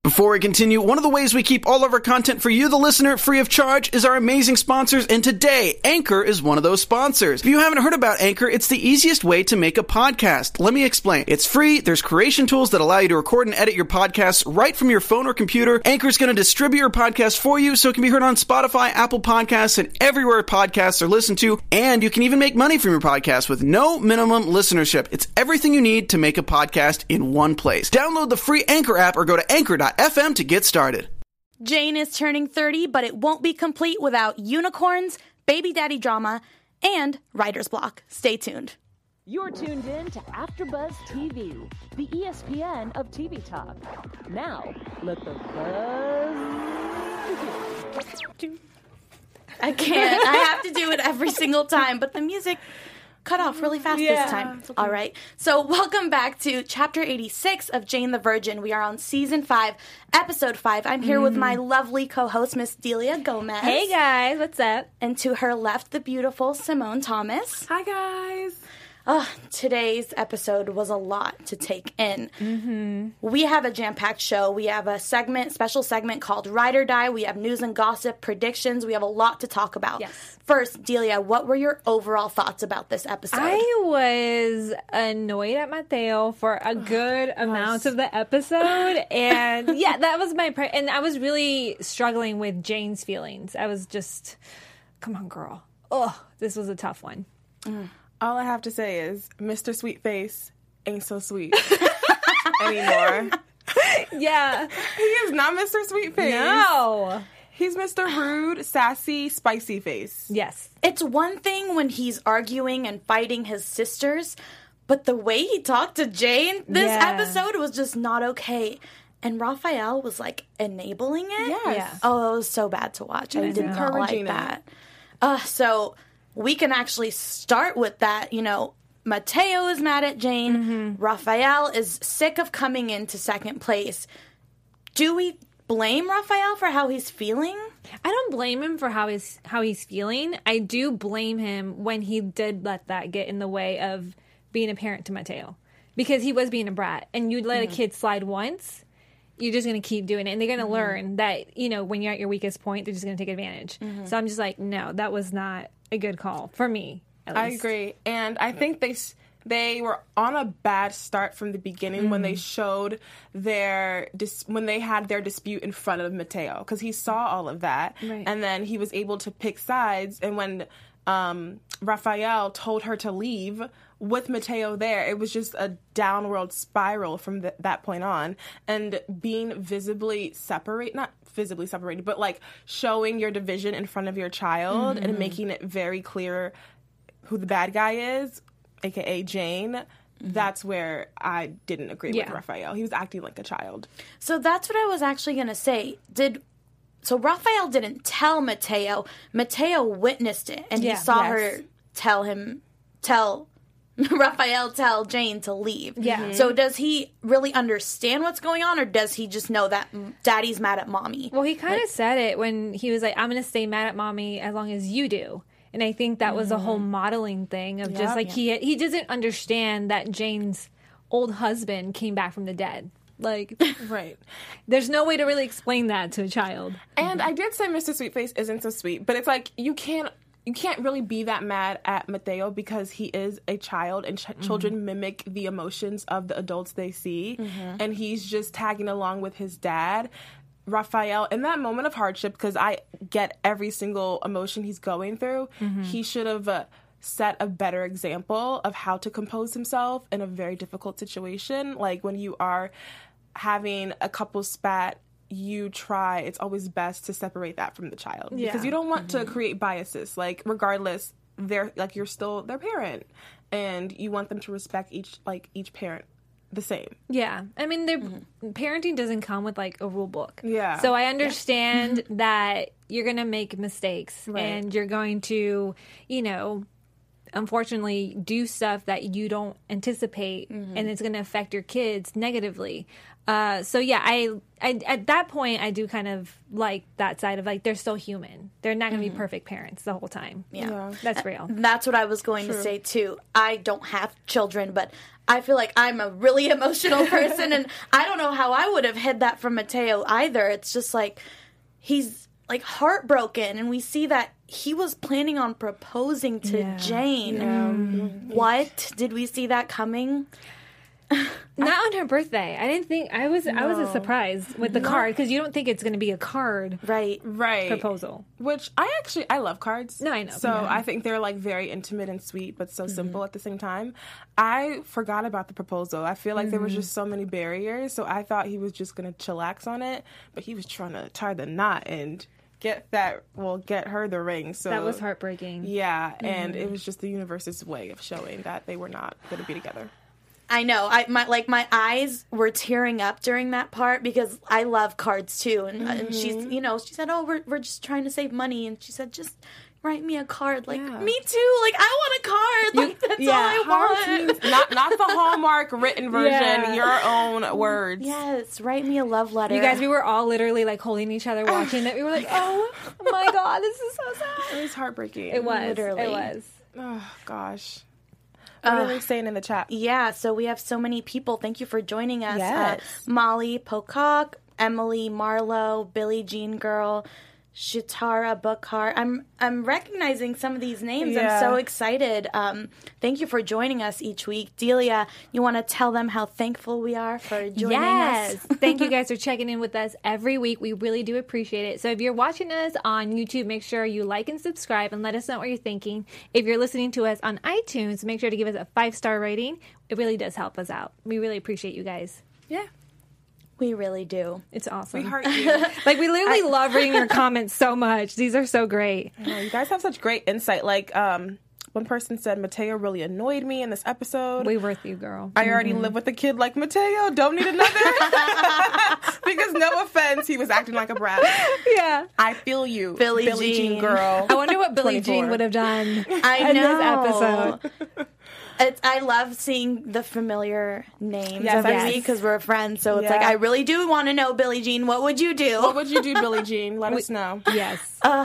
Before we continue, one of the ways we keep all of our content for you, the listener, free of charge is our amazing sponsors, and today, Anchor is one of those sponsors. If you haven't heard about Anchor, it's the easiest way to make a podcast. Let me explain. It's free, there's creation tools that allow you to record and edit your podcasts right from your phone or computer. Anchor's going to distribute your podcast for you so it can be heard on Spotify, Apple Podcasts, and everywhere podcasts are listened to, and you can even make money from your podcast with no minimum listenership. It's everything you need to make a podcast in one place. Download the free Anchor app or go to anchor.fm to get started. Jane is turning 30, but it won't be complete without unicorns, baby daddy drama, and writer's block. Stay tuned. You're tuned in to AfterBuzz TV, the ESPN of TV talk. Now, let the buzz begin. I can't. I have to do it every single time, but the music cut off really fast this time. Okay. All right. So welcome back to Chapter 86 of Jane the Virgin. We are on Season 5, Episode 5. I'm here with my lovely co-host, Miss Delia Gomez. Hey, guys. What's up? And to her left, the beautiful Simone Thomas. Hi, guys. Today's episode was a lot to take in. Mm-hmm. We have a jam-packed show. We have a special segment called Ride or Die. We have news and gossip, predictions. We have a lot to talk about. Yes. First, Delia, what were your overall thoughts about this episode? I was annoyed at Mateo for a good amount of the episode. And yeah, that was my and I was really struggling with Jane's feelings. I was just, come on, girl. This was a tough one. All I have to say is Mr. Sweetface ain't so sweet anymore. Yeah. He is not Mr. Sweetface. No. He's Mr. Rude, Sassy, Spicy Face. Yes. It's one thing when he's arguing and fighting his sisters, but the way he talked to Jane this episode was just not okay. And Raphael was, like, enabling it. Yes. Yeah. Oh, it was so bad to watch. I did not like that. So we can actually start with that. You know, Mateo is mad at Jane. Mm-hmm. Raphael is sick of coming into second place. Do we blame Raphael for how he's feeling? I don't blame him for how he's feeling. I do blame him when he did let that get in the way of being a parent to Mateo. Because he was being a brat. And you let a kid slide once, you're just going to keep doing it. And they're going to learn that, you know, when you're at your weakest point, they're just going to take advantage. Mm-hmm. So I'm just like, no, that was not a good call for me, at least. I agree. And I think they were on a bad start from the beginning when they showed when they had their dispute in front of Mateo, because he saw all of that. Right. And then he was able to pick sides. And when Raphael told her to leave with Mateo there, it was just a downward spiral from that point on. And being not visibly separated, but like showing your division in front of your child and making it very clear who the bad guy is, aka Jane, that's where I didn't agree with Raphael. He was acting like a child. So that's what I was actually going to say. So Raphael didn't tell Mateo. Mateo witnessed it, and he saw her tell Raphael tell Jane to leave. Yeah. Mm-hmm. So does he really understand what's going on, or does he just know that Daddy's mad at Mommy? Well, he kind of said it when he was like, I'm going to stay mad at Mommy as long as you do. And I think that was a whole modeling thing of just like he doesn't understand that Jane's old husband came back from the dead. Like, right. There's no way to really explain that to a child. And I did say Mr. Sweetface isn't so sweet, but it's like you can't really be that mad at Mateo because he is a child, and children mimic the emotions of the adults they see, and he's just tagging along with his dad. Raphael, in that moment of hardship, because I get every single emotion he's going through, he should have set a better example of how to compose himself in a very difficult situation. Like when you are having a couple spat, it's always best to separate that from the child because you don't want to create biases. Like regardless, you're still their parent, and you want them to respect each parent the same. Yeah. I mean, parenting doesn't come with like a rule book. Yeah. So I understand that you're going to make mistakes and you're going to, unfortunately do stuff that you don't anticipate, and it's going to affect your kids negatively. So yeah, I at that point I do kind of like that side of like they're still human. They're not going to be perfect parents the whole time. Yeah. That's real. That's what I was going to say too. I don't have children, but I feel like I'm a really emotional person, and I don't know how I would have hid that from Mateo either. It's just like he's like heartbroken, and we see that he was planning on proposing to Jane. What? Did we see that coming? Not on her birthday. I didn't think I was surprised with the card, because you don't think it's going to be a card Right. proposal. Which I love cards. No, I know. So I think they're like very intimate and sweet, but so simple at the same time. I forgot about the proposal. I feel like there was just so many barriers. So I thought he was just going to chillax on it, but he was trying to tie the knot and get her the ring. So That was heartbreaking. Yeah, and it was just the universe's way of showing that they were not going to be together. I know. My eyes were tearing up during that part because I love cards too. And she's, she said, "Oh, we're just trying to save money." And she said, "Just write me a card." Like, me too. Like, I want a card. Like, that's all I want. Not the Hallmark written version. Your own words. Yes, write me a love letter. You guys, we were all literally like holding each other, watching it. We were like, "Oh my god, this is so sad." It was heartbreaking. It was. Literally. It was. Oh gosh. What are they saying in the chat? Yeah, so we have so many people. Thank you for joining us. Yes. Molly Pocock, Emily Marlowe, Billie Jean Girl, Shitara Bukhar. I'm recognizing some of these names. Yeah. I'm so excited. Thank you for joining us each week. Delia, you want to tell them how thankful we are for joining us? Thank you guys for checking in with us every week. We really do appreciate it. So if you're watching us on YouTube, make sure you like and subscribe and let us know what you're thinking. If you're listening to us on iTunes, make sure to give us a 5-star rating. It really does help us out. We really appreciate you guys. Yeah. We really do. It's awesome. We heart you. Like, we literally love reading your comments so much. These are so great. You guys have such great insight. Like, one person said, Mateo really annoyed me in this episode. We worth you, girl. I already live with a kid like Mateo. Don't need another. Because no offense, he was acting like a brat. Yeah. I feel you. Billie Jean Jean. girl. I wonder what Billie 24. Jean would have done in this know. episode. I love seeing the familiar names Yes, every yes. week because we're friends. So it's Yeah. like, I really do want to know, Billie Jean, what would you do? What would you do, Billie Jean? Let us know. Yes.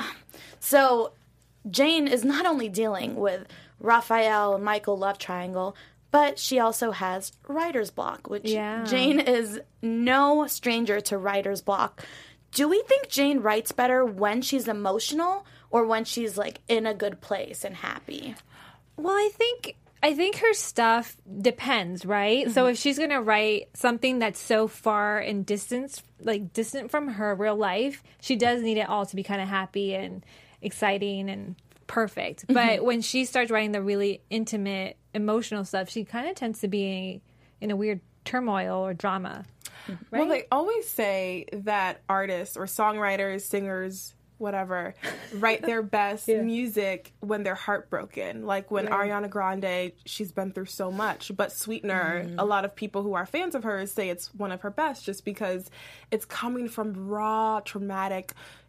So Jane is not only dealing with Raphael and Michael love triangle, but she also has writer's block, which Jane is no stranger to writer's block. Do we think Jane writes better when she's emotional or when she's like in a good place and happy? Well, I think her stuff depends, right? So if she's going to write something that's so far and distant from her real life, she does need it all to be kind of happy and exciting and perfect. But when she starts writing the really intimate, emotional stuff, she kind of tends to be in a weird turmoil or drama. Right? Well, they always say that artists or songwriters, singers, whatever, write their best music when they're heartbroken. Like when Ariana Grande, she's been through so much. But Sweetener, a lot of people who are fans of hers say it's one of her best just because it's coming from raw, traumatic,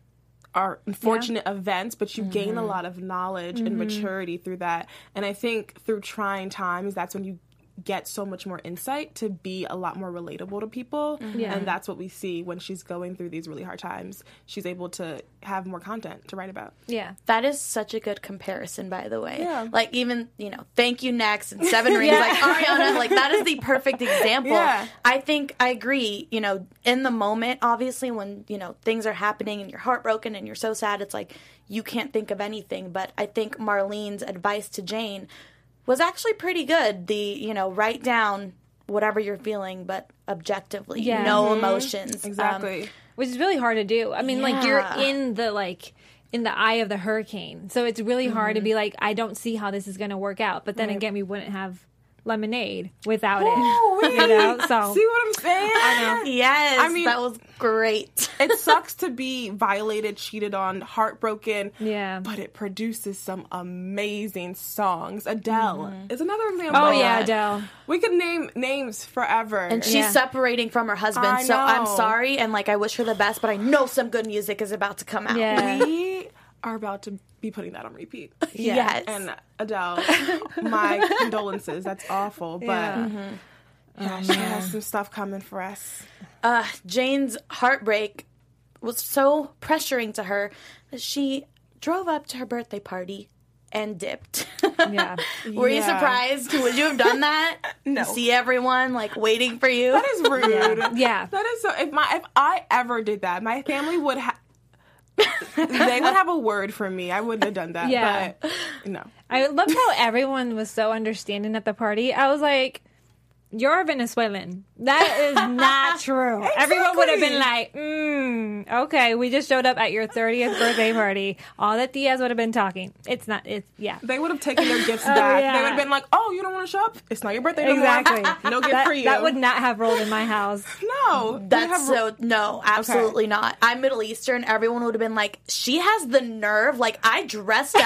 or unfortunate events, but you gain a lot of knowledge and maturity through that. And I think through trying times, that's when you get so much more insight to be a lot more relatable to people. And that's what we see when she's going through these really hard times. She's able to have more content to write about. Yeah. That is such a good comparison, by the way. Yeah. Like, even, Thank You Next and Seven Rings, like Ariana, like, that is the perfect example. Yeah. I think I agree, in the moment, obviously, when, things are happening and you're heartbroken and you're so sad, it's like, you can't think of anything. But I think Marlene's advice to Jane was actually pretty good. The, write down whatever you're feeling, but objectively, no emotions. Exactly. Which is really hard to do. I mean, like, you're in the eye of the hurricane. So it's really hard to be like, I don't see how this is going to work out. But then again, we wouldn't have Lemonade without it. So see what I'm saying? I know. Yes, I mean, that was great. It sucks to be violated, cheated on, heartbroken. Yeah. But it produces some amazing songs. Adele is another example. Oh, yeah, Adele. We could name names forever. And she's separating from her husband, I so know. I'm sorry, and I wish her the best, but I know some good music is about to come out. Yeah. We are about to be putting that on repeat. Yes. And Adele, my condolences. That's awful. But she has some stuff coming for us. Jane's heartbreak was so pressuring to her that she drove up to her birthday party and dipped. Yeah. Were you surprised? Would you have done that? No. See everyone waiting for you? That is rude. Yeah. That is so. If I ever did that, my family would have. They would have a word for me. I wouldn't have done that. Yeah. But no. I loved how everyone was so understanding at the party. I was like, you're Venezuelan. That is not true. Exactly. Everyone would have been like, okay, we just showed up at your 30th birthday party. All the tias would have been talking. It's not, yeah. They would have taken their gifts back. Yeah. They would have been like, oh, you don't want to show up? It's not your birthday no Exactly. more. No gift for you. That would not have rolled in my house. No. No, absolutely not. I'm Middle Eastern. Everyone would have been like, she has the nerve. I dressed up.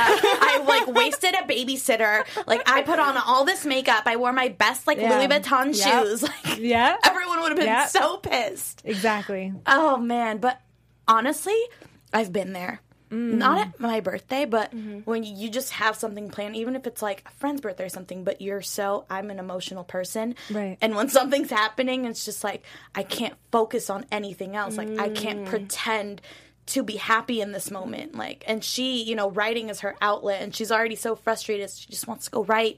I wasted a babysitter. I put on all this makeup. I wore my best Louis Vuitton shoes. Yeah. Everyone would have been so pissed. Exactly. Oh man, but honestly, I've been there. Not at my birthday, but when you just have something planned, even if it's a friend's birthday or something, but I'm an emotional person. Right. And when something's happening, it's just I can't focus on anything else. I can't pretend to be happy in this moment. And she, writing is her outlet, and she's already so frustrated. She just wants to go write.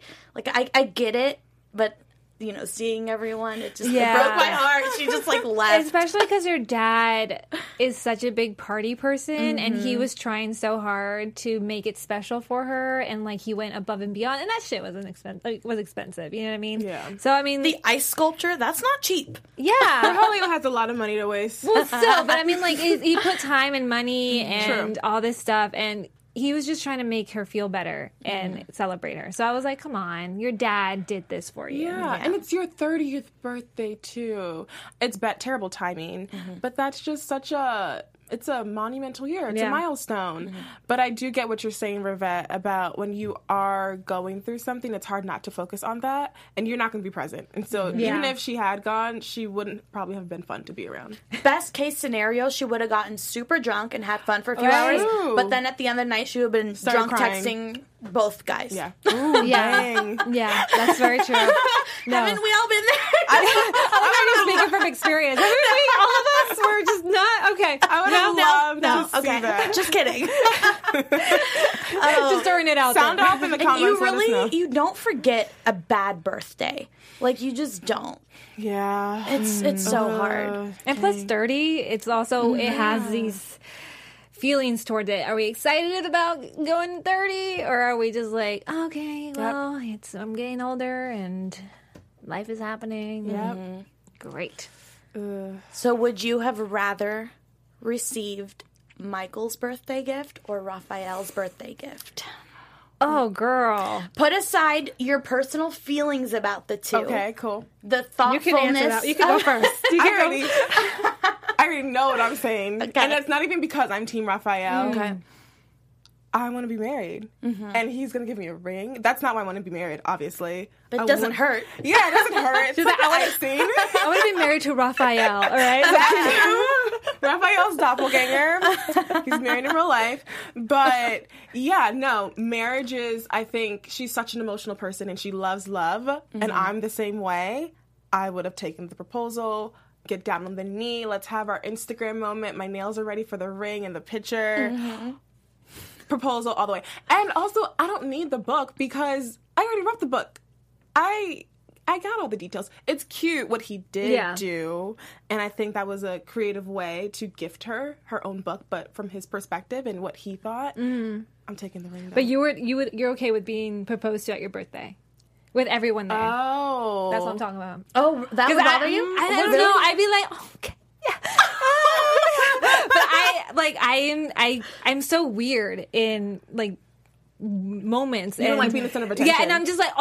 I get it, but seeing everyone, it broke my heart. She just left. Especially because your dad is such a big party person, and he was trying so hard to make it special for her, and he went above and beyond, and that shit was expensive. You know what I mean? Yeah. So I mean, the ice sculpture, that's not cheap. Yeah. Hollywood has a lot of money to waste. Well, still, but I mean, he put time and money and all this stuff, and he was just trying to make her feel better and celebrate her. So I was like, come on, your dad did this for you. Yeah, and it's your 30th birthday, too. It's terrible timing, but that's just it's a monumental year. It's a milestone. But I do get what you're saying, Rivette, about when you are going through something, it's hard not to focus on that, and you're not going to be present. And so even if she had gone, she wouldn't probably have been fun to be around. Best case scenario, she would have gotten super drunk and had fun for a few hours, but then at the end of the night, she would have been drunk crying. Texting both guys. Yeah. Ooh, dang. Yeah, that's very true. No. Haven't we all been there? I'm just speaking from experience. Haven't we? All of us were just not okay. I would have loved to see that. Just kidding. Just throwing it out Sound there. off in the comments. You don't forget a bad birthday. You just don't. Yeah. It's so hard. And plus 30, it's also, it has these feelings toward it. Are we excited about going 30, or are we just okay, well, I'm getting older and life is happening. Yep. Great. So would you have rather received Michael's birthday gift or Raphael's birthday gift? Oh, girl. Put aside your personal feelings about the two. Okay, cool. The thoughtfulness. You can answer that. You can go first. I already know what I'm saying. Okay. And it's not even because I'm Team Raphael. Okay. I want to be married. And he's going to give me a ring. That's not why I want to be married, obviously. But it doesn't hurt. Yeah, it doesn't hurt. It's like icing. I want to be married to Raphael, all right? Raphael's doppelganger. He's married in real life. But yeah, no, marriage is, I think, she's such an emotional person and she loves love. And I'm the same way. I would have taken the proposal, get down on the knee, let's have our Instagram moment. My nails are ready for the ring and the picture. Proposal all the way. And also, I don't need the book because I already wrote the book. I got all the details. It's cute what he did do, and I think that was a creative way to gift her own book, but from his perspective and what he thought. I'm taking the ring. Though. But you're okay with being proposed to at your birthday, with everyone there. Oh, that's what I'm talking about. Oh, that would bother you? I don't know. I'd be like, oh, okay. Yeah. But I'm so weird in moments. You don't like being the center of attention. Yeah, and I'm just like,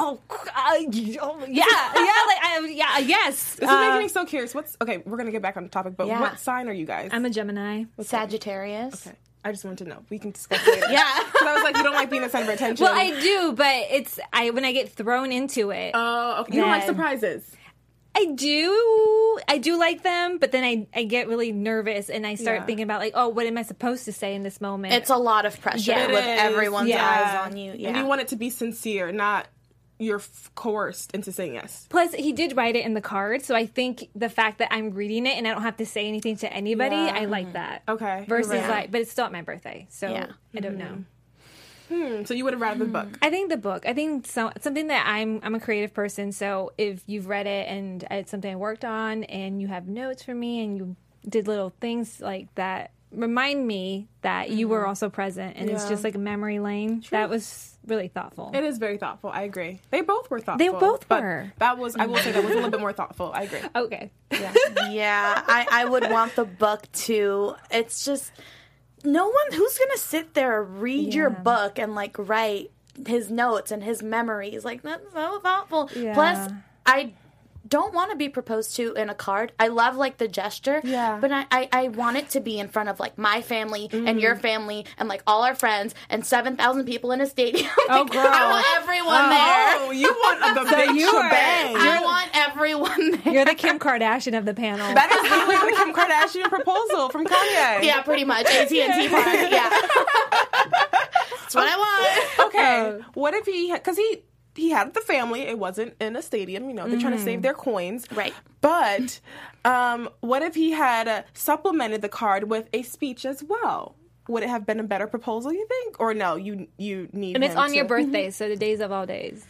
yes. This is making me so curious. Okay, we're gonna get back on the topic, but what sign are you guys? I'm a Gemini. Sagittarius. Okay. I just wanted to know. We can discuss later. Yeah. Because I was like, you don't like being the center of attention. Well, I do, but when I get thrown into it. Oh, okay. You don't like surprises. I do like them, but then I get really nervous and I start thinking about like, oh, what am I supposed to say in this moment? It's a lot of pressure with everyone's eyes on you. Yeah. And you want it to be sincere, not you're coerced into saying yes. Plus, he did write it in the card, so I think the fact that I'm reading it and I don't have to say anything to anybody, I like that. Okay. Versus like, but it's still at my birthday, so I don't know. So you would have rather the book? I think the book. I think something that I'm a creative person, so if you've read it and it's something I worked on and you have notes for me and you did little things like that, remind me that you were also present and it's just like a memory lane. True. That was really thoughtful. It is very thoughtful. I agree. They both were thoughtful. They both were. That was, I will say, that was a little bit more thoughtful. I agree. Okay. Yeah. I would want the book too. It's just... No one who's gonna sit there, read your book, and like write his notes and his memories. Like, that's so thoughtful. Yeah. Plus, I don't want to be proposed to in a card. I love like the gesture, but I want it to be in front of like my family and your family and like all our friends and 7,000 people in a stadium. Oh, girl! I want everyone there. Oh, you want the big shebang. I want everyone there. You're the Kim Kardashian of the panel. That is literally the Kim Kardashian proposal from Kanye. Yeah, pretty much. AT&T Park. Yeah, that's what I want. Okay, what if because he had the family. It wasn't in a stadium. You know, they're trying to save their coins. Right. But what if he had supplemented the card with a speech as well? Would it have been a better proposal, you think? Or no, you need And it's on your birthday, so the days of all days.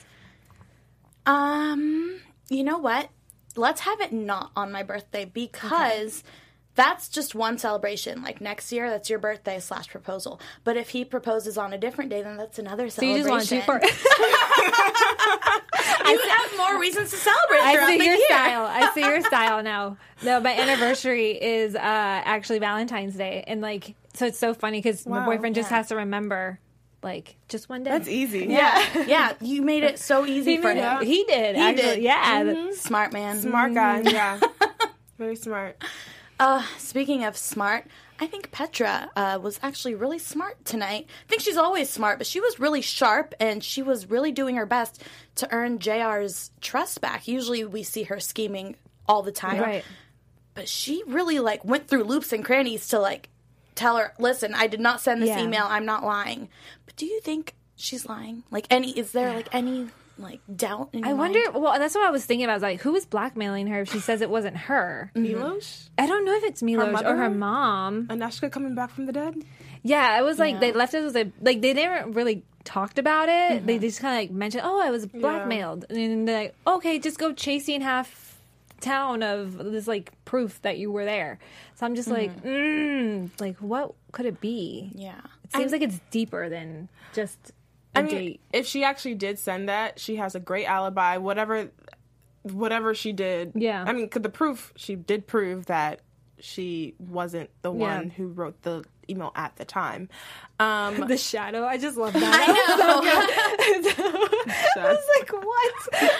You know what? Let's have it not on my birthday because... That's just one celebration. Like next year, that's your birthday / proposal. But if he proposes on a different day, then that's another celebration. So you just want You have more reasons to celebrate. I see your style. I see your style now. No, my anniversary is actually Valentine's Day, and like, so it's so funny because my boyfriend just has to remember. Like, just one day. That's easy. Yeah. You made it so easy for him. He did. He did. Yeah. Smart man. Smart guy. Yeah. Very smart. Speaking of smart, I think Petra was actually really smart tonight. I think she's always smart, but she was really sharp, and she was really doing her best to earn JR's trust back. Usually we see her scheming all the time. Right. But she really, like, went through loops and crannies to, like, tell her, listen, I did not send this email. I'm not lying. But do you think she's lying? Like, is there, like, any... like doubt in your mind? Well, that's what I was thinking about. I was like, who is blackmailing her if she says it wasn't her? Milos? I don't know if it's Milos or her mom. Anashka coming back from the dead? Yeah, it was like they left it as like they never really talked about it. They just kind of like mentioned, oh, I was blackmailed. And then they're like, okay, just go chasing half town of this like proof that you were there. So I'm just like what could it be? Yeah. It seems like it's deeper than just date. If she actually did send that, she has a great alibi. Whatever she did. Yeah. I mean, the proof, she did prove that she wasn't the one who wrote the email at the time. The shadow. I just love that. I was like, what?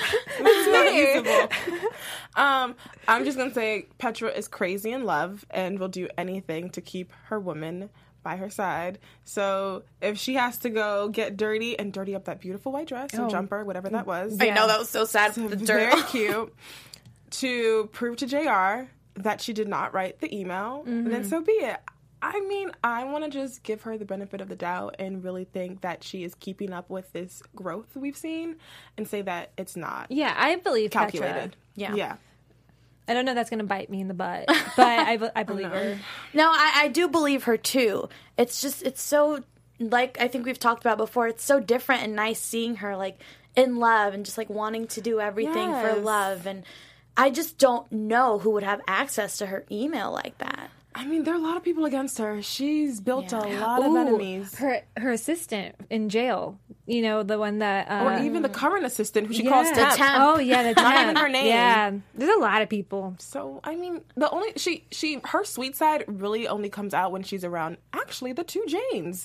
It's not usable. I'm just going to say Petra is crazy in love and will do anything to keep her woman by her side. So if she has to go get dirty and dirty up that beautiful white dress or jumper, whatever that was. I know, that was so sad. The dirt. Very cute. To prove to JR that she did not write the email, then so be it. I mean, I want to just give her the benefit of the doubt and really think that she is keeping up with this growth we've seen and say that it's not. Yeah, I believe calculated. Petra. Yeah. I don't know if that's going to bite me in the butt, but I believe her. No, I do believe her too. It's just, it's so, like I think we've talked about before, it's so different and nice seeing her like in love and just like wanting to do everything for love. And I just don't know who would have access to her email like that. I mean, there are a lot of people against her. She's built a lot of enemies. Her assistant in jail, you know, the one that... or even the current assistant who she calls Temp. Oh, yeah, the Temp. Not even her name. Yeah, there's a lot of people. So, I mean, her sweet side really only comes out when she's around, actually, the two Janes.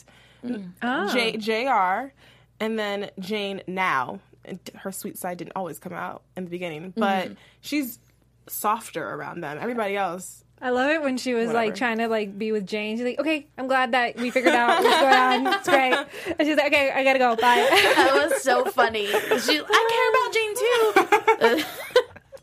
JR and then Jane now. And her sweet side didn't always come out in the beginning, but she's softer around them. Everybody else... I love it when she was like trying to like be with Jane. She's like, okay, I'm glad that we figured out what's going on. It's great. And she's like, okay, I gotta go. Bye. That was so funny. I care about Jane too.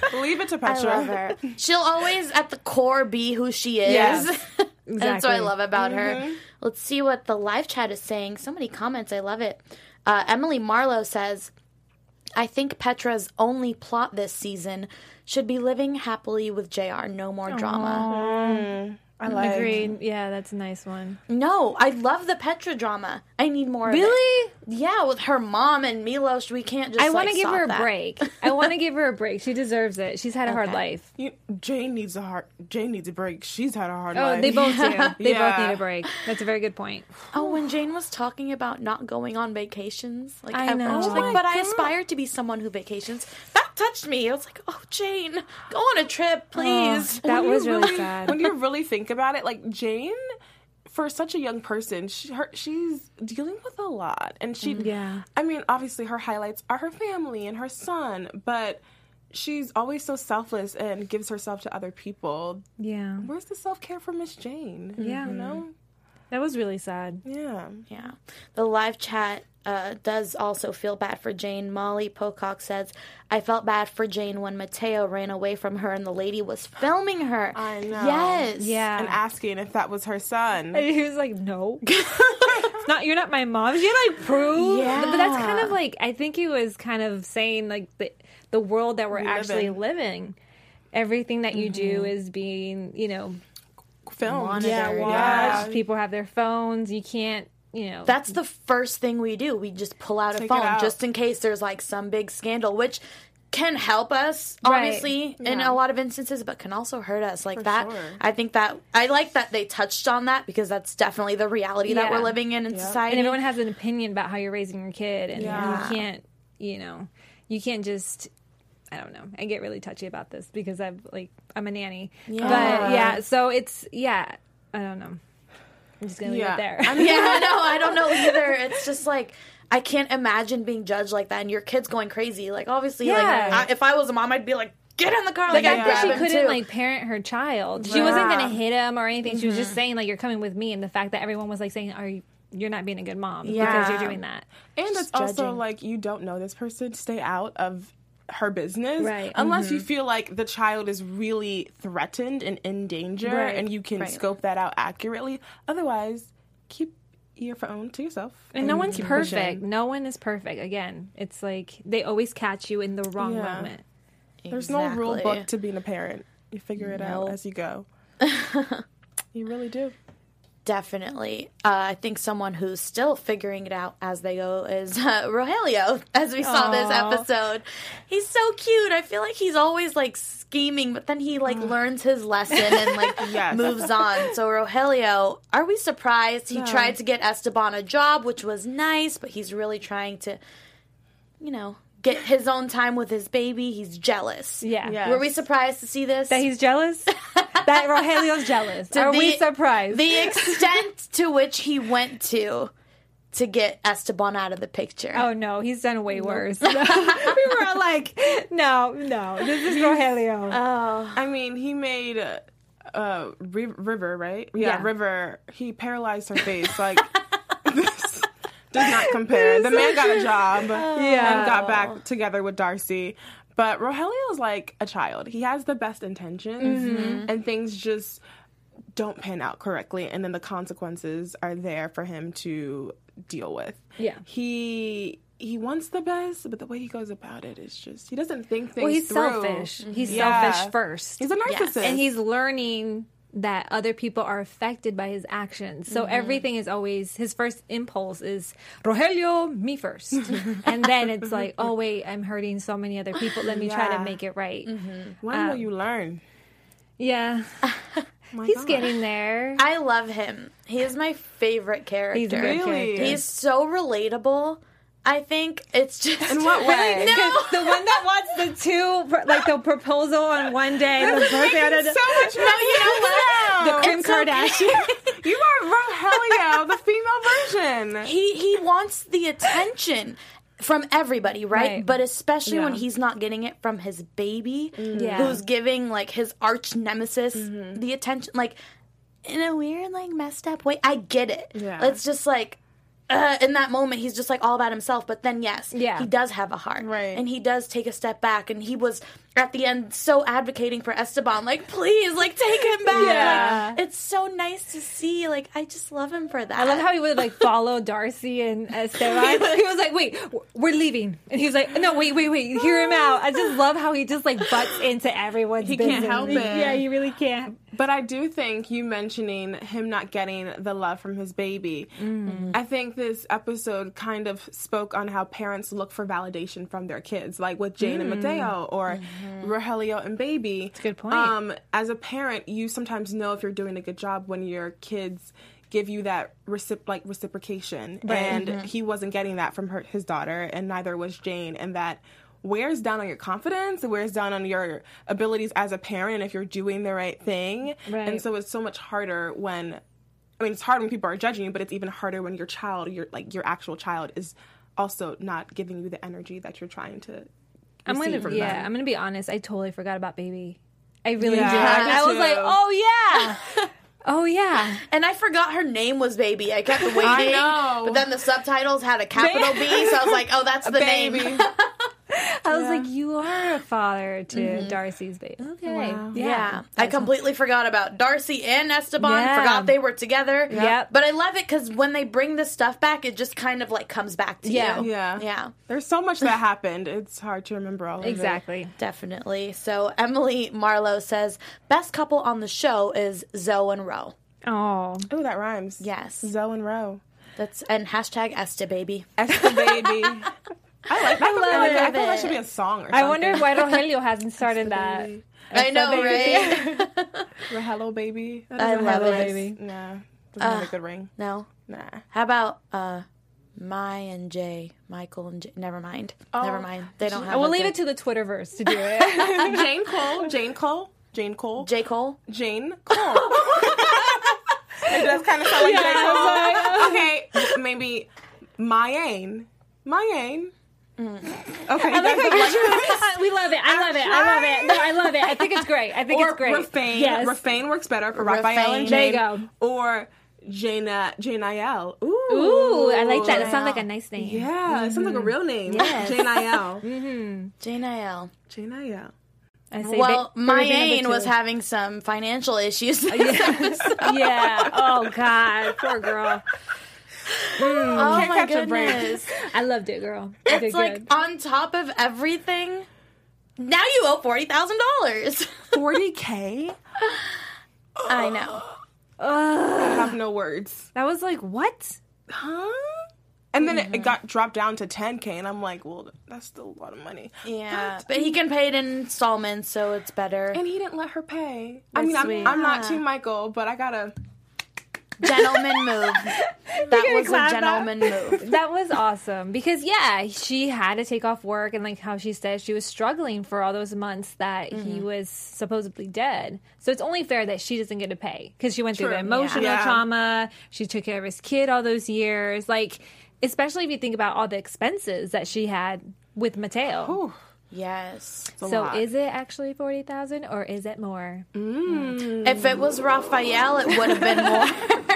Leave it to I Petra. love her. She'll always, at the core, be who she is. Yes. And that's what I love about her. Let's see what the live chat is saying. So many comments. I love it. Emily Marlowe says, I think Petra's only plot this season should be living happily with JR. No more drama. I like. Agreed. Yeah, that's a nice one. No, I love the Petra drama. I need more of it. Really? Yeah, with her mom and Milos, we can't just I want to give stop her a that. break. I want to give her a break. She deserves it. She's had a hard life. Jane needs a break. She's had a hard Oh, life. they both do. They both Yeah. need a break. That's a very good point. Oh, when Jane was talking about not going on vacations, like I ever. know. She's Oh my like, but I aspire to be someone who vacations. That touched me. I was like, oh, Jane, go on a trip, please. That When was you really sad. When you really think about it, like Jane, for such a young person, she's dealing with a lot, and Yeah. I mean, obviously, her highlights are her family and her son, but she's always so selfless and gives herself to other people. Yeah. Where's the self-care for Miss Jane? Yeah. You know? That was really sad. Yeah. Yeah. The live chat does also feel bad for Jane. Molly Pocock says, I felt bad for Jane when Mateo ran away from her and the lady was filming her. I know. Yes. Yeah. And asking if that was her son. He was like, no. It's not, you're not my mom. You like prove. Yeah. But that's kind of like, I think he was kind of saying like the world that we're actually living. Everything that you do is being, Filmed. Monitored. Yeah. watched. People have their phones. You can't, That's the first thing we do. We just pull out a Take it phone out. just in case there's like some big scandal, which can help us, Right. obviously, in a lot of instances, but can also hurt us. Like For that. sure. I think that I like that they touched on that because that's definitely the reality that Yeah. we're living in society. and everyone has an opinion about how you're raising your kid, and Yeah. you can't just. I don't know. I get really touchy about this because I'm a nanny. Yeah. But yeah, so I don't know. I'm just gonna leave it there. Yeah, no, I don't know either. It's just like I can't imagine being judged like that, and your kid's going crazy. Like obviously, Yeah. if I was a mom, I'd be like, get in the car. The Like, fact I'd that she grab him couldn't too. parent her child. She wasn't gonna hit him or anything. She was just saying you're coming with me, and the fact that everyone was saying, you're not being a good mom because you're doing that. And it's judging. also you don't know this person. Stay out of her business. Right. Unless you feel like the child is really threatened and in danger Right. and you can scope that out accurately. Otherwise, keep your phone to yourself. And no one's keep perfect. pushing. No one is perfect. Again, it's like they always catch you in the wrong Yeah. moment. There's no rule Exactly. book to being a parent. You figure it out as you go. You really do. Definitely. I think someone who's still figuring it out as they go is Rogelio, as we saw this episode. He's so cute. I feel like he's always scheming, but then he learns his lesson and Yes. moves on. So Rogelio, are we surprised? He tried to get Esteban a job, which was nice, but he's really trying to, get his own time with his baby. He's jealous. Yeah. Yes. Were we surprised to see this? That he's jealous? That Rogelio's jealous. Are we surprised? The extent to which he went to get Esteban out of the picture. Oh no, he's done way worse. We were all like, no, this is Rogelio. I mean, he made River, right? Yeah. River. He paralyzed her face. This does not compare. The man got a job and got back together with Darcy. But Rogelio's like a child. He has the best intentions, and things just don't pan out correctly, and then the consequences are there for him to deal with. Yeah. He wants the best, but the way he goes about it is just he doesn't think things Well, he's through. selfish. He's Yeah. selfish first. He's a narcissist. And he's learning that other people are affected by his actions. So everything is always, his first impulse is, Rogelio, me first. And then it's like, oh, wait, I'm hurting so many other people. Let me try to Yeah. make it right. When will you learn? Yeah. He's getting there. I love him. He is my favorite character. He's a good Really? character. He's so relatable. I think it's just In what way? No. The one that wants the two, the proposal on one day, the birthday on so much No, you know what? the Kim It's Kardashian. You are Rogelio, the female version. He wants the attention from everybody, right? Right. But especially when Yeah. he's not getting it from his baby, Yeah. who's giving his arch nemesis the attention, in a weird, messed up way. I get it. Yeah. It's just in that moment, he's just like all about himself. But then, yes, Yeah. he does have a heart. Right. And he does take a step back. And he was, at the end, so advocating for Esteban. Like, please, like, take him back. Yeah. Like, it's so nice to see. Like, I just love him for that. I love how he would like follow Darcy and Esteban. He was like, "Wait, we're leaving," and he was like, "No, wait, hear him out." I just love how he just like butts into everyone's business. Can't help it. Yeah, he really can't. But I do think you mentioning him not getting the love from his baby, I think this episode kind of spoke on how parents look for validation from their kids, like with Jane and Mateo, or Rogelio and Baby. That's a good point. As a parent, you sometimes know if you're doing a good job when your kids give you that reciprocation. Right. And he wasn't getting that from his daughter, and neither was Jane, and that wears down on your confidence, it wears down on your abilities as a parent, and if you're doing the right thing. Right. And so it's so much harder when, I mean, it's hard when people are judging you, but it's even harder when your child, your actual child, is also not giving you the energy that you're trying to receive from them. I'm gonna be honest. I totally forgot about Baby. I really Yeah, did. I I was too. like, oh yeah. Oh yeah. And I forgot her name was Baby. I kept waiting. I know. But then the subtitles had a capital B, so I was like, oh, that's the Baby. name. I was like, you are a father to Darcy's baby. Okay. Wow. Yeah. I completely forgot about Darcy and Esteban. Yeah. Forgot they were together. Yep. But I love it because when they bring this stuff back, it just kind of like comes back to Yeah. you. Yeah. Yeah. There's so much that happened. It's hard to remember all of it. Exactly. Definitely. So Emily Marlowe says, best couple on the show is Zoe and Ro. Oh. Oh, that rhymes. Yes. Zoe and Ro. And hashtag Este baby. Esther Baby. I like that. I love thought that it. should be a song or something. I wonder why Rogelio hasn't started that. I know, right? Hello, Baby. That I doesn't love have it. a- Baby. Nah. Doesn't have a good ring. No. Nah. How about Mai and Jay? Michael and Jay? Never mind. Never mind. They don't have We'll a leave good- it to the Twitterverse to do it. Jane Cole. Jane Cole. Jane Cole. J. Cole? Jane Cole. It does kind of sound like Jane Cole. Okay, maybe Mayane. Mayane. Okay, you guys like We love it. I love it. I love it. No, I love it. I think it's great. I think or it's great. Rafane. Yes. Rafane works better for Raphael and Rafane. Jane. There you go. Or Jane-Iel. Ooh. Ooh, I like that. It sounds like a nice name. Yeah, it sounds like a real name. Yes. Jane-Iel. Jane Iel. Jane-Iel. I say Well, baby number Mayane two. was having some financial issues. Yeah. Oh God, poor girl. Oh Can't my catch a break. goodness. I loved it, girl. You did It's like good. on top of everything, now you owe $40,000. 40K? I know. I have no words. That was like what? Huh? And then it got dropped down to 10K, and I'm like, well, that's still a lot of money. Yeah, but he can pay it in installments, so it's better. And he didn't let her pay. That's I sweet. mean, I'm not Team Michael, but I gotta. Gentleman move. That was a clap gentleman move. That was awesome because she had to take off work, and like how she said, she was struggling for all those months that he was supposedly dead. So it's only fair that she doesn't get to pay because she went through the True. emotional Yeah. trauma. She took care of his kid all those years. Like, especially if you think about all the expenses that she had with Mateo. Whew, Yes. it's a So lot. is it actually 40,000 or is it more? If it was Raphael, it would have been more.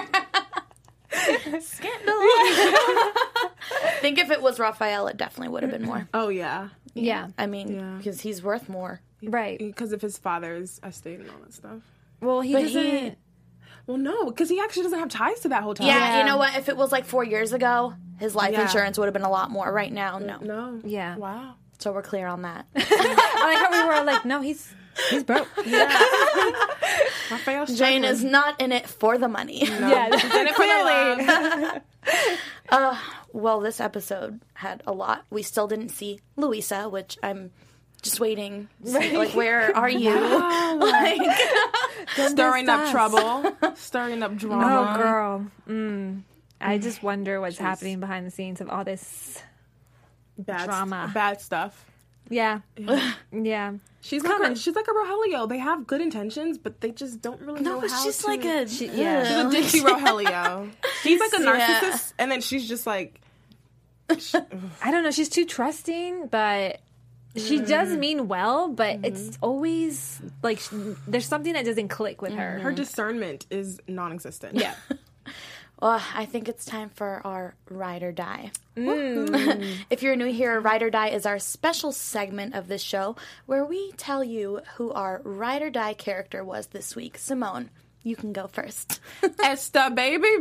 Scandal. I think if it was Raphael, it definitely would have been more. Oh, yeah. Yeah. I mean, Yeah. because he's worth more. Right. Because of his father's estate and all that stuff. Well, he But doesn't. Well, no, because he actually doesn't have ties to that hotel. Yeah, you know what? If it was like 4 years ago, his life Yeah. insurance would have been a lot more. Right now, no. No. Yeah. Wow. So we're clear on that. I like how we were like, no, he's broke. Raphael's Jane struggling. is not in it for the money. Yeah, in it for the love. Well, this episode had a lot. We still didn't see Louisa, which I'm just waiting. To see, like, where are you? Like, Stirring up us. trouble. Stirring up drama. Oh, girl. I just wonder what's happening behind the scenes of all this. Bad Drama. Bad stuff. Yeah. Yeah. She's like a Rogelio. They have good intentions, but they just don't really know no, how she's to. like a She's a Dixie Rogelio. He's like a narcissist, and then she's just like. I don't know. She's too trusting, but she does mean well, but it's always like there's something that doesn't click with her. Her discernment is non-existant. Yeah. Well, I think it's time for our Ride or Die. If you're new here, Ride or Die is our special segment of this show where we tell you who our Ride or Die character was this week. Simone, you can go first. Esta baby.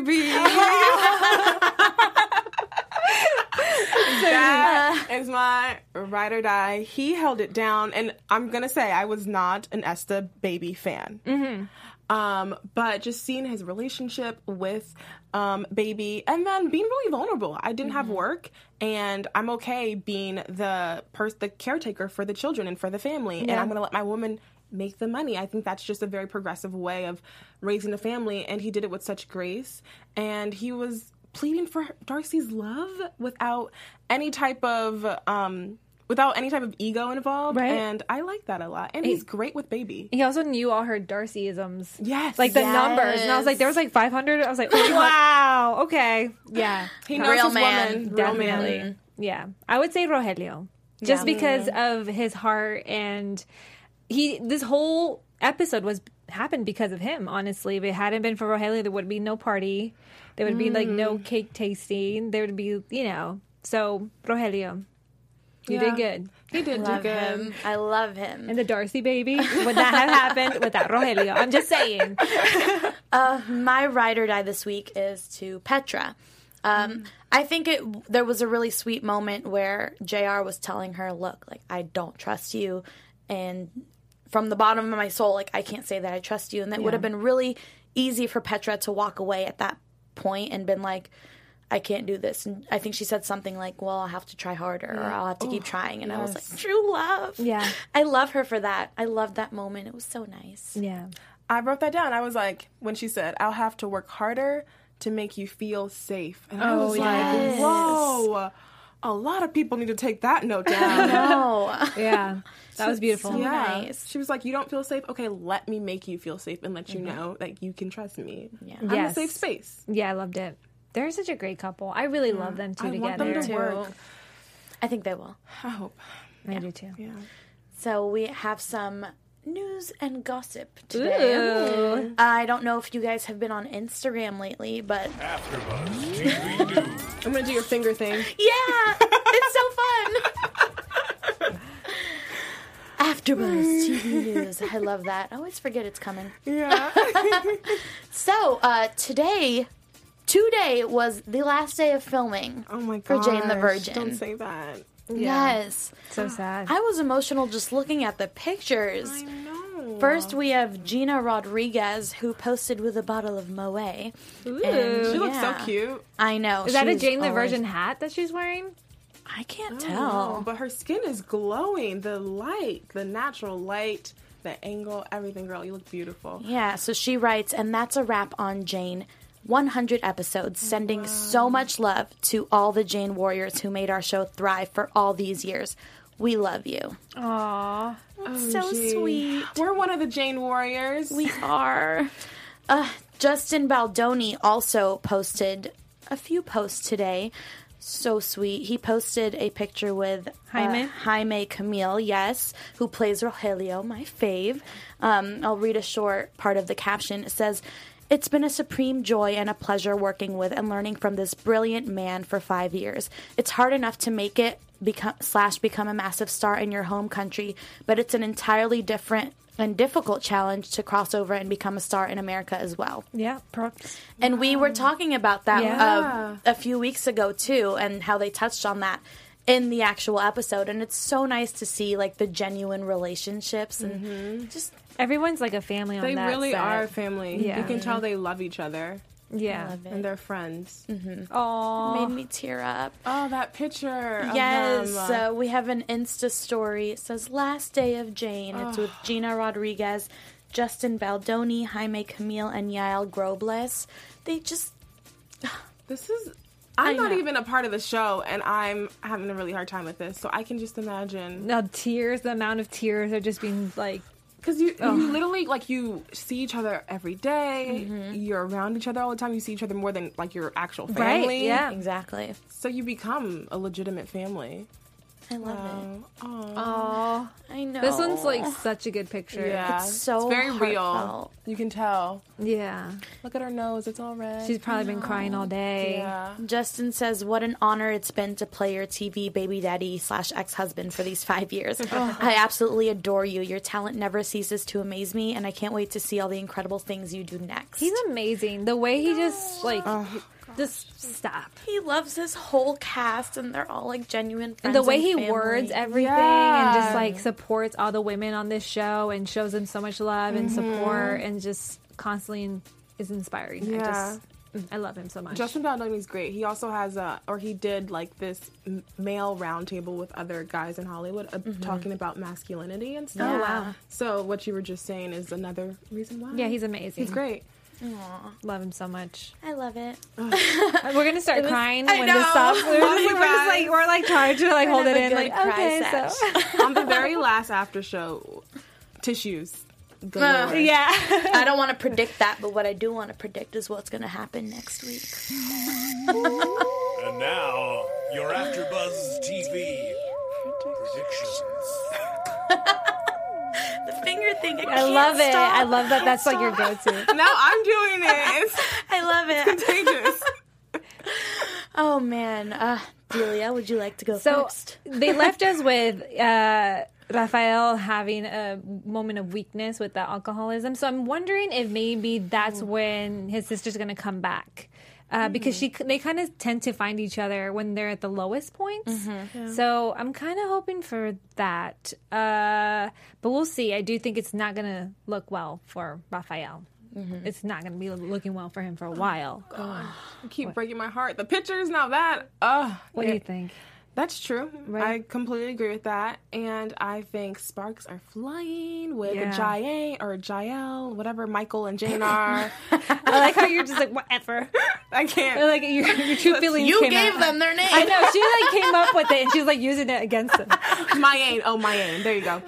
That is my Ride or Die. He held it down, and I'm gonna say I was not an Esta baby fan. But just seeing his relationship with Baby, and then being really vulnerable. I didn't have work, and I'm okay being the caretaker for the children and for the family, and I'm gonna let my woman make the money. I think that's just a very progressive way of raising a family, and he did it with such grace, and he was pleading for Darcy's love without any type of ego involved, and I like that a lot. And he's great with Baby. He also knew all her Darcyisms. Yes. Like the numbers. And I was like, there was like 500. I was like, oh, wow. Okay. Yeah. He knows his woman. Definitely. Man. Yeah. I would say Rogelio. Just because of his heart, and this whole episode happened because of him, honestly. If it hadn't been for Rogelio, there would be no party. There would be like no cake tasting. There would be, so Rogelio. You did good. He did do good. Him. I love him. And the Darcy baby, would that have happened without Rogelio? I'm just saying. My Ride or Die this week is to Petra. I think there was a really sweet moment where JR was telling her, look, like, I don't trust you. And from the bottom of my soul, like, I can't say that I trust you. And that would have been really easy for Petra to walk away at that point and been like, I can't do this. And I think she said something like, well, I'll have to try harder, or I'll have to keep trying. And I was like, true love. Yeah. I love her for that. I loved that moment. It was so nice. Yeah. I wrote that down. I was like, when she said, I'll have to work harder to make you feel safe. And I was like, whoa. A lot of people need to take that note down. No. Yeah. That was beautiful. So yeah. nice. She was like, you don't feel safe? Okay, let me make you feel safe and let you know that you can trust me. Yeah. I'm a safe space. Yeah, I loved it. They're such a great couple. I really love them two together. I want them to work. I think they will. I hope. I do too. Yeah. So we have some news and gossip today. Ooh. I don't know if you guys have been on Instagram lately, but AfterBuzz TV News. I'm going to do your finger thing. yeah, it's so fun. AfterBuzz TV News. I love that. I always forget it's coming. Yeah. So today was the last day of filming. Oh my for gosh. Jane the Virgin. Don't say that. Yes. So sad. I was emotional just looking at the pictures. I know. First, we have Gina Rodriguez, who posted with a bottle of Moet. Ooh. She looks so cute. I know. Is that a she's Jane the always- Virgin hat that she's wearing? I can't Oh, tell. but her skin is glowing. The light, the natural light, the angle, everything, girl. You look beautiful. Yeah, so she writes, and that's a wrap on Jane. 100 episodes, sending so much love to all the Jane warriors who made our show thrive for all these years. We love you. Aww. So sweet. We're one of the Jane warriors. We are. Justin Baldoni also posted a few posts today. So sweet. He posted a picture with Jaime Camille, yes, who plays Rogelio, my fave. I'll read a short part of the caption. It says, "It's been a supreme joy and a pleasure working with and learning from this brilliant man for 5 years. It's hard enough to make it become a massive star in your home country, but it's an entirely different and difficult challenge to cross over and become a star in America as well." Yeah, props. And we were talking about that Yeah. a few weeks ago too, and how they touched on that in the actual episode. And it's so nice to see like the genuine relationships and just Everyone's like a family on They that really set. are a family. Yeah. You can tell they love each other. Yeah. love it. And they're friends. Aww. Made me tear up. Oh, that picture of Yes, them. we have an Insta story. It says "Last Day of Jane." It's with Gina Rodriguez, Justin Baldoni, Jaime Camille, and Yael Grobles. They just This is... I'm not know. even a part of the show, and I'm having a really hard time with this, so I can just imagine. Now tears, the amount of tears are just being like, Because you literally, like, you see each other every day. You're around each other all the time. You see each other more than, like, your actual family. right? Yeah. exactly. So you become a legitimate family. I love it. Oh, I know. this one's like such a good picture. Yeah, It's so very real. heartfelt. You can tell. Yeah. Look at her nose; it's all red. She's probably been crying all day. yeah. Justin says, what an honor it's been to play your TV baby daddy / ex-husband for these 5 years. I absolutely adore you. Your talent never ceases to amaze me, and I can't wait to see all the incredible things you do next. He's amazing. The way he just just stop. He loves his whole cast, and they're all like genuine friends. And the way he family. words everything and just like supports all the women on this show and shows them so much love and support and just constantly is inspiring. Yeah. I love him so much. Justin Baldoni's great. He also has he did like this male roundtable with other guys in Hollywood talking about masculinity and stuff. Oh, wow. So what you were just saying is another reason why. Yeah, he's amazing. He's great. Love him so much. I love it. We're gonna start crying when know. this stops. We're guys. like trying to like hold have it a in. good Like cry okay, sesh. so On the very last after show, tissues. galore. yeah. I don't want to predict that, but what I do want to predict is what's going to happen next week. And now, your AfterBuzz TV predictions. The finger thing. I love it. I love that. That's like your go-to. Now I'm doing it. I love it. Contagious. Oh man, Delia, would you like to go So first? they left us with Rafael having a moment of weakness with the alcoholism. So I'm wondering if maybe that's when his sister's going to come back. Because they kind of tend to find each other when they're at the lowest points. So I'm kind of hoping for that. But we'll see. I do think it's not going to look well for Rafael. It's not going to be looking well for him for a while. You keep breaking my heart. The pictures, now that. What do you think? That's true. Right. I completely agree with that. And I think sparks are flying with Jael or Jael, whatever Michael and Jane are. I like how you're just like, whatever. I can't. Like your true feelings You came gave out. them their name. I know. She like came up with it and she's like using it against them. Mayane. Oh, Mayane. There you go.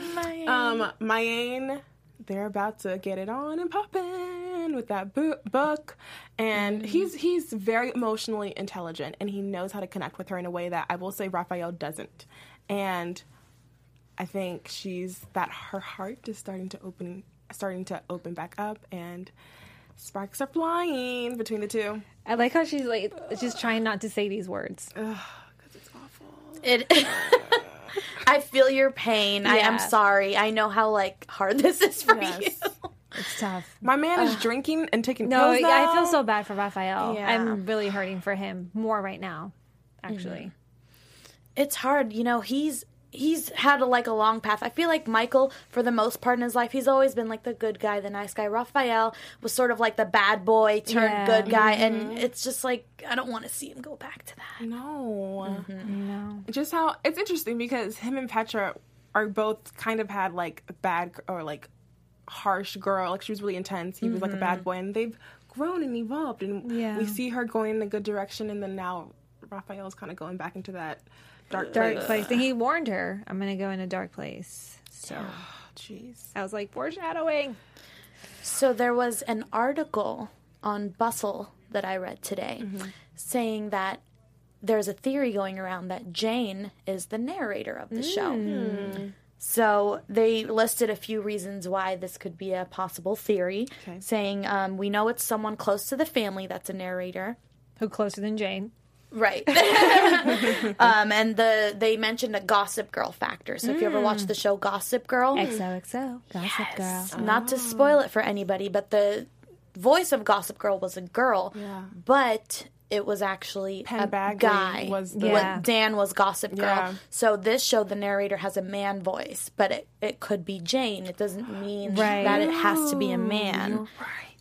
Mayane, they're about to get it on and poppin' with that book. And he's very emotionally intelligent, and he knows how to connect with her in a way that I will say Rafael doesn't. And I think her heart is starting to open back up, and sparks are flying between the two. I like how she's like just trying not to say these words. Because it's awful. I feel your pain. I am Yeah. sorry. I know how hard this is for you. It's tough. My man is drinking and taking No, pills now. I feel so bad for Rafael. Yeah. I'm really hurting for him more right now, actually. It's hard. You know, he's had a long path. I feel like Michael, for the most part in his life, he's always been the good guy, the nice guy. Rafael was sort of the bad boy turned good guy, and it's just I don't want to see him go back to that. No. No. Just how it's interesting because him and Petra are both kind of had bad or harsh girl. She was really intense. He was a bad boy, and they've grown and evolved, and we see her going in a good direction, and then now Rafael's kind of going back into that dark place. And he warned her, I'm going to go in a dark place. So Jeez. I was like, foreshadowing. So there was an article on Bustle that I read today saying that there's a theory going around that Jane is the narrator of the show. So they listed a few reasons why this could be a possible theory, saying we know it's someone close to the family that's a narrator. Who closer than Jane? Right. And they mentioned a Gossip Girl factor. So if you ever watch the show Gossip Girl, XOXO. Gossip Girl. not to spoil it for anybody, but the voice of Gossip Girl was a girl, but it was actually Penn a Badgley guy. was Dan was Gossip Girl. Yeah. So this show, the narrator has a man voice, but it could be Jane. It doesn't mean that it has to be a man.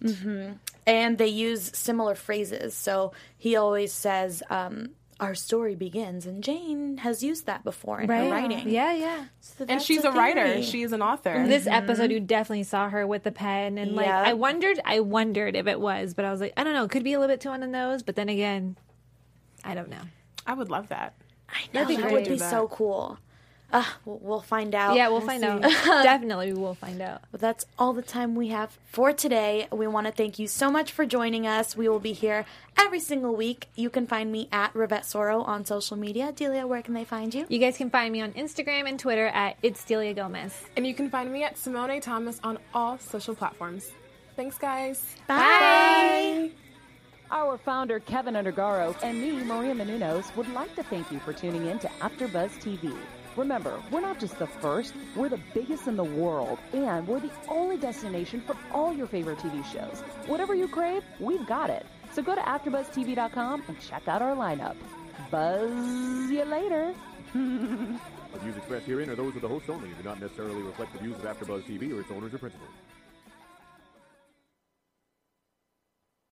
And they use similar phrases. So he always says, our story begins, and Jane has used that before in her writing. Yeah. So And that's she's a writer. theory. She's an author. In this episode, you definitely saw her with the pen, and Yeah. I wondered if it was, but I was like, I don't know, it could be a little bit too on the nose, but then again, I don't know. I would love that. I know, be that great. would be Do that. so cool. We'll find out. Yeah, we'll find out. Definitely, we will find out. But that's all the time we have for today. We want to thank you so much for joining us. We will be here every single week. You can find me at Rivette Soro on social media. Delia, where can they find you? You guys can find me on Instagram and Twitter at It's Delia Gomez. And you can find me at Simone Thomas on all social platforms. Thanks, guys. Bye. Our founder, Kevin Undergaro, and me, Maria Menounos, would like to thank you for tuning in to AfterBuzz TV. Remember, we're not just the first, we're the biggest in the world, and we're the only destination for all your favorite TV shows. Whatever you crave, we've got it. So go to AfterBuzzTV.com and check out our lineup. Buzz you later. The views expressed herein are those of the host only and do not necessarily reflect the views of AfterBuzz TV or its owners or principals.